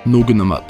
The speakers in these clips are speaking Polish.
Nugnamat.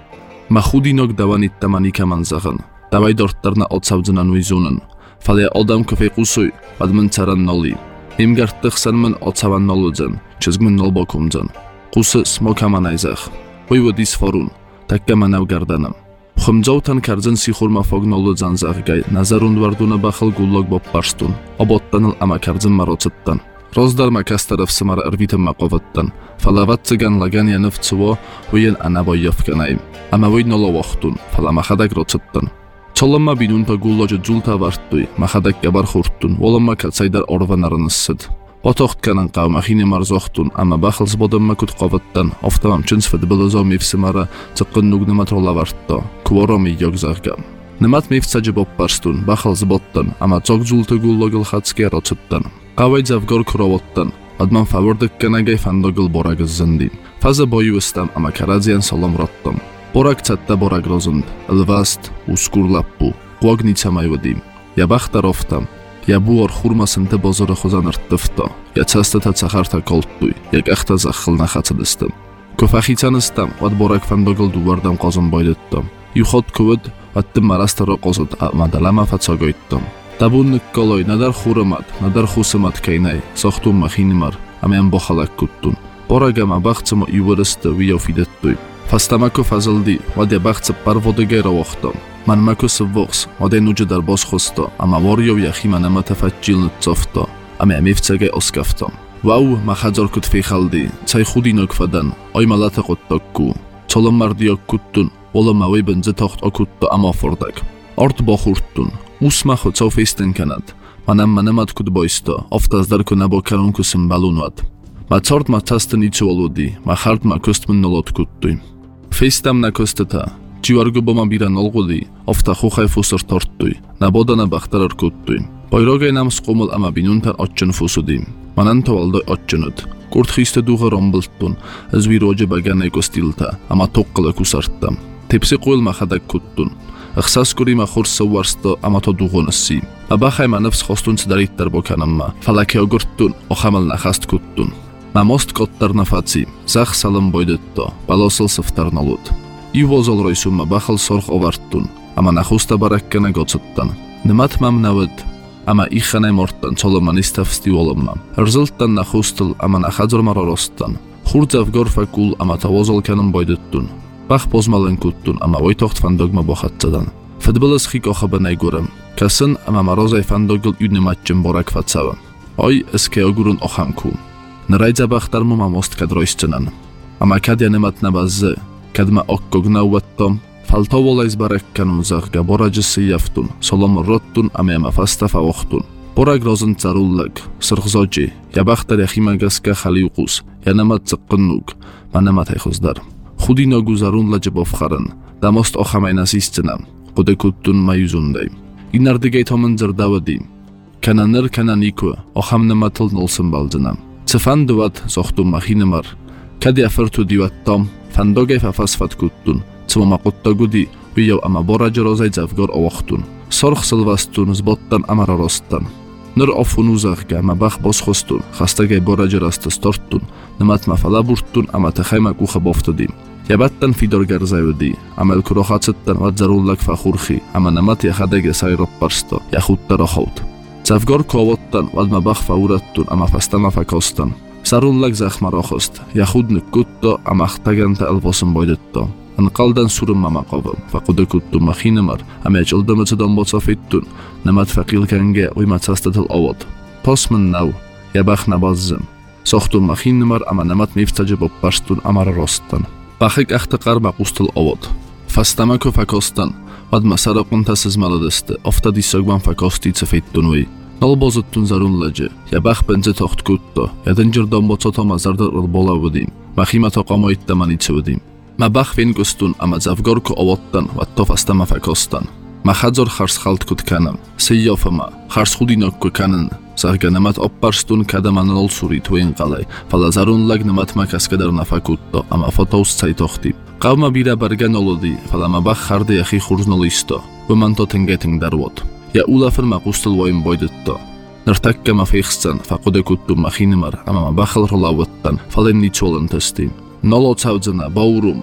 Mahudinok davanit tamanika manzagan. Davay dortlarna otsavdzınan vizunun. Falaya odam köfey qusuy, admın çaran noli. Imgarttıqsanmın otsavan noludzan, çizgmin nolbokumdzan. Qusı smokaman ayzaq. Uyvodis forun, takkaman avgardanam. Xumdzovtan kardzan sixurma fog noludzan zaqgay, nazarund varduna baxıl gullog bopparstun. Obottanıl ama kardzan marocyttan. Rozdarma kastarov samara ervitem maqovattan. Falavat cygan lagan yanıf cywo, uyen anaboy yafkanayim. Ama voy nolovoxtun, falamaxadak rocyttan. Çolama binunta gulloja julta varttuy, maxadak gabar xurttun, volama katsaydar orvanarınıssıd. Otoxt kanan qavma xine marzoxtun, ama baxıls bodamma kut qovattan, oftamam çınsfed bilozo mevsimara, çıqqın nugnimat rolavartto, kvoromi yogzaqgam. Nimat mevtsacı bopparstun, baxıls bottan, ama çok julta gullogil xatske rocyttan. Qavay zavgor kurovottan, adman favordik kanagay fandogil boragız zindin. Faza boyuvistam, ama karadzian solom rottam. Borak chatta borak rozund, elvast, uskurlappu, qognica mayvadim. Ya baxtaroftam, ya buor xurmasynte bozora xozanırttıfto, ya chastata cacharta kolttuy, ya qaqta zaxılna xaçıdıstam. Köfaxicanistam, vad borak fandogil duvardam qozun boydittam. Yuxot kuvud, vattim marastaro qozud, madalama fatsogoyttam. Tabunnik koloy, nadar xuramat, nadar xusimat kaynay, soxtun maxinimar, amyan boxalak kuttun. Boragama baxtsimo iwiriste viyofidettuy. Fastamako fazildi, vadya baxtsi parvodege rovoxtom. Manmako sivvox, vadya nujidar bosxosto, ama voryov yaxima namatafajjilnit tsofto, amya mevtsage oskaftom. Vau, maxadzor kut fixaldi, cay xudinok fadan, oymalata qottokku. Çolomardiyok kuttun, olamawi benze toxt okutto amafordak. Ort boxurttun. Usmacho co feisten kanat. Manamat kut boisto, oftazdar kunabo karunku symbalunat. Ma cort ma tasten icuoludi, ma hart ma kostmun nolot kuttuy. Feistam na kosteta, ciwargo boma bira nolgudi, ofta xuxay fusor torttuy, na bodana baxtarar kuttuy. Boyrogay nam sqomul ama binuntan otchun fusudim. Manan tovaldoy otchunut. Kurt xiste duğa rombulttun, ezvi roje baganay kostilta, ama toqqala kusarttam. Tepsi qoyul ma xadak kuttun. Ixsas kurima xursa warsto ama to duğunassi. Abaxay ma nefs xostun sidarittar bokanamma. Falake ogurttun, oxamal naxast kuttun. Ma most kottar nafaci, zax salam boydetto, balosıl sıftar nolut. Ivozol roysumma baxal sorx ovarttun, ama naxusta barakkana gotsuttan. Nimat mam nawet, ama ixanay morttan çoloman istafsti olomma. Rzılttan naxustil, ama naxadzor marorostan. Xurdzav gorfa kul, ama tavozol kanım boydettun. Bax pozmalın kuttun, ama oytoxt fandogma boxatsadan. Fedbilis xik oxabanay gurem. Kasın, ama marozay fandogil unimatcim borak fatsava. Oy, eske ogurun oxamku. Narajdza baxtarmu ma most kadroysczynan. Ama kadja nemat na bazzy, kadma okkognał wattom, faltovolaj z barakkanum zahga borajysy jaftun, solom rottun, ama jama fasta fawochtun. Borak rozyn carullag, srchzodzi, ja baxtar jachimagaska xaliuqus, ja nemat cyqqnnug, ma nemat hejhozdar. Xudinogu zarunla jebofxaran, da most ochamaj nasiscynam, qudekuttun ma yuzunday. Inardigay tomen zerdawadi, kananer kananiku, ocham nematl nolsym baldzynam. Cyfan duat soxtun machinimar, kadja fertu diwattom, fandogay fafasfat kuttun, cymoma qottagudi, ujaw ama boradzi rozaj zawgor ołochtun. Sorch sylwastun, zbottan ama rorostan. Nur ofunuzachga ma bach boschostun, chastagay boradzi rastas tortun, nemat ma falaburtun, ama techajma kucha boftodim. Jabattan fidor garzajudi, ama elkurochacyttan wadzarullak fachurchi, ama nemat jachadege sajropparsto, jachutta rochout. Zawgor kołottan, ładma bach faurattun, ama fastama fakostan. Sarullak zachmarochost, jachudnyk kutto, ama chtaganta elvosem boydetto. Anqaldan surun mamaqovim, faqudekuttun machinimar, ama jildamıcı dombocofittun, nemat faqilkange uymacastatil ovod. Posmin nau, jabach nabazzim. Soxtun machinimar, ama nemat mevtsaji bopparstun, amara rostan. Baxik axtaqar maqustil ovod. Fastamako fakostan, ładma saroqunta sizmaladysty, ofta disogman fakosti cefeittunui. Nolbozuttun zarunlaji, jabach benze toxt kutto, jadinjir dombocotoma zardar bolawudim, machima toqamoittaman itsiudim. Ma bach viengustun, ama zawgorku ołottan, watto fastama fakostan. Ma chadzor chars chaltkut kanam, sejofama, chars chudinokku kanen, zahga nemat opparstun kadaman nolsuri tuin qalay, fala zarunlag nemat ma kaskadar nafakutto, ama fotows cajtochti. Qawma bira bargan olodi, fala ma bach harde jachi churznolisto, umanto tengeting darwot. Ja ulafir ma qustil woim boyditto. Nirtakka ma feichstan, faqudekuttum machinimar, ama ma bachal rolawattan, falen nicholan testi. Nolo cawdzena, baurum,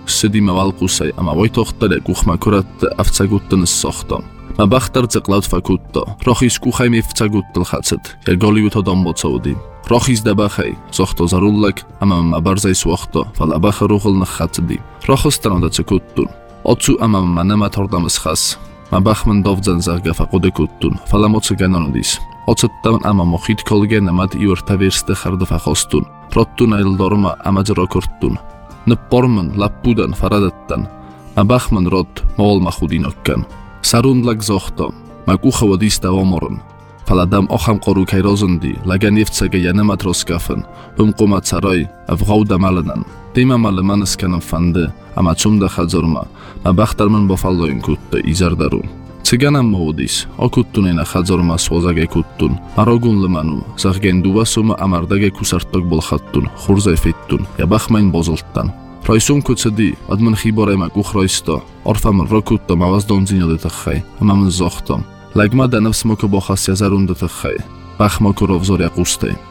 სიდი მავალყუსაი ამა ვოითოხტელე გუხმაკურატ ავცაგუტტნს სოხტო მაბახტარ წეყლავთ ფაკუტტო როხის კუხაი მიფცაგუტტლ ხაცეთ ერგოლივითო დომბოცოდი როხის დაბახაი ზოხტო ზარულლაკ ამა მაბარზაის ვოხტო ვალაბახ რუღლნ ხაცდი როხოს ტრანდაცეკუტტუნ ოცუ ამა მანამათორდამს ხას მაბახმნ დოვძან ზარგაფაყუდეკუტტუნ ვალამოცე განონდის ოცოტტან ამა მოხით კოლგენ ამად იორტავერსტე ხარდაფახოსტუნ პროტტუნ აილდორმა ამაძროკურტტუნ ნპორმნ ლაპუდან ფარადატტან მაბახმნ როთ მოოლმახუდინოკკან სარუნლაკ ზოხტო მაკუხავოდის დავომორონ ფალადამ ოხამყორუ ქაიროზონდი ლაგანიევცაგე იანამატროსკაფენ ბუმყუმაცაროი ავღაუდამალანან დიმამალე მანსკანან ფანდე ამაცუმდა ხაძორმა მაბახტარმან ბოფალოინ კუტტე იზარდარუ ციგანამ მოუდის ოკუტტუნენა ხაძორმა სვოზაგე კუტტუნ მაროგუნ ლმანუ ზაღგენდუვასუმა ამარდაგე კუსარტოგ ბოლხატტუნ ხურზე ფიттუნ ябახმაინ ბოზოლტტან Roisum kutsedi, adman khiborema kukhroisto, orfam rokutto mavazdonzinyodetakhay, amam zokhtom. Lagma danavs mokobokhas yazarundetakhay, bakhmokurov zorya qustay.